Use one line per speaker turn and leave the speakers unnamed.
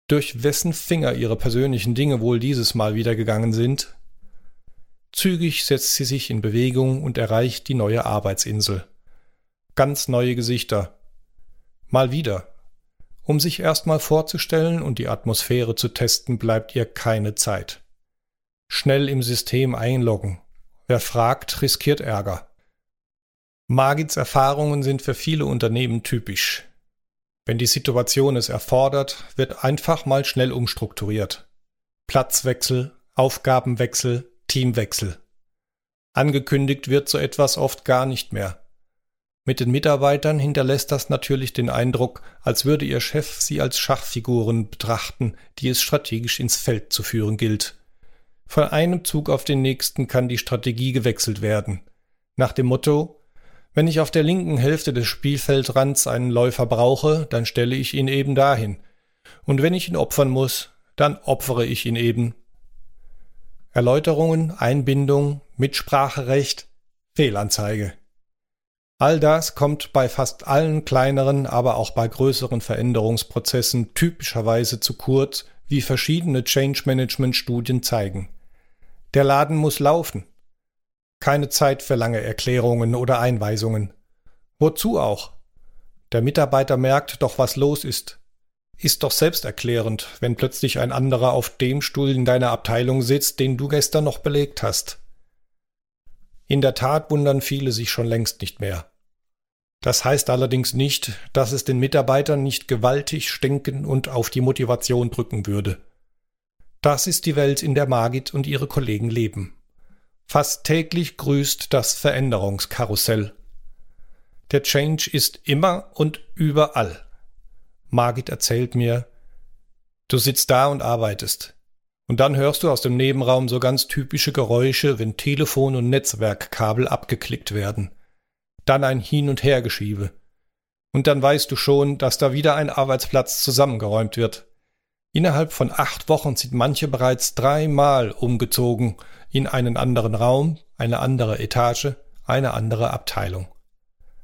durch wessen Finger ihre persönlichen Dinge wohl dieses Mal wieder gegangen sind. Zügig setzt sie sich in Bewegung und erreicht die neue Arbeitsinsel. Ganz neue Gesichter. Mal wieder. Um sich erstmal vorzustellen und die Atmosphäre zu testen, bleibt ihr keine Zeit. Schnell im System einloggen. Wer fragt, riskiert Ärger. Margits Erfahrungen sind für viele Unternehmen typisch. Wenn die Situation es erfordert, wird einfach mal schnell umstrukturiert. Platzwechsel, Aufgabenwechsel, Teamwechsel. Angekündigt wird so etwas oft gar nicht mehr. Mit den Mitarbeitern hinterlässt das natürlich den Eindruck, als würde ihr Chef sie als Schachfiguren betrachten, die es strategisch ins Feld zu führen gilt. Von einem Zug auf den nächsten kann die Strategie gewechselt werden. Nach dem Motto: Wenn ich auf der linken Hälfte des Spielfeldrands einen Läufer brauche, dann stelle ich ihn eben dahin. Und wenn ich ihn opfern muss, dann opfere ich ihn eben. Erläuterungen, Einbindung, Mitspracherecht, Fehlanzeige. All das kommt bei fast allen kleineren, aber auch bei größeren Veränderungsprozessen typischerweise zu kurz, wie verschiedene Change-Management-Studien zeigen. Der Laden muss laufen. Keine Zeit für lange Erklärungen oder Einweisungen. Wozu auch? Der Mitarbeiter merkt doch, was los ist. Ist doch selbsterklärend, wenn plötzlich ein anderer auf dem Stuhl in deiner Abteilung sitzt, den du gestern noch belegt hast. In der Tat wundern viele sich schon längst nicht mehr. Das heißt allerdings nicht, dass es den Mitarbeitern nicht gewaltig stinken und auf die Motivation drücken würde. Das ist die Welt, in der Margit und ihre Kollegen leben. Fast täglich grüßt das Veränderungskarussell. Der Change ist immer und überall. Margit erzählt mir: Du sitzt da und arbeitest. Und dann hörst du aus dem Nebenraum so ganz typische Geräusche, wenn Telefon- und Netzwerkkabel abgeklickt werden. Dann ein Hin- und Hergeschiebe. Und dann weißt du schon, dass da wieder ein Arbeitsplatz zusammengeräumt wird. Innerhalb von 8 Wochen sind manche bereits 3-mal umgezogen in einen anderen Raum, eine andere Etage, eine andere Abteilung.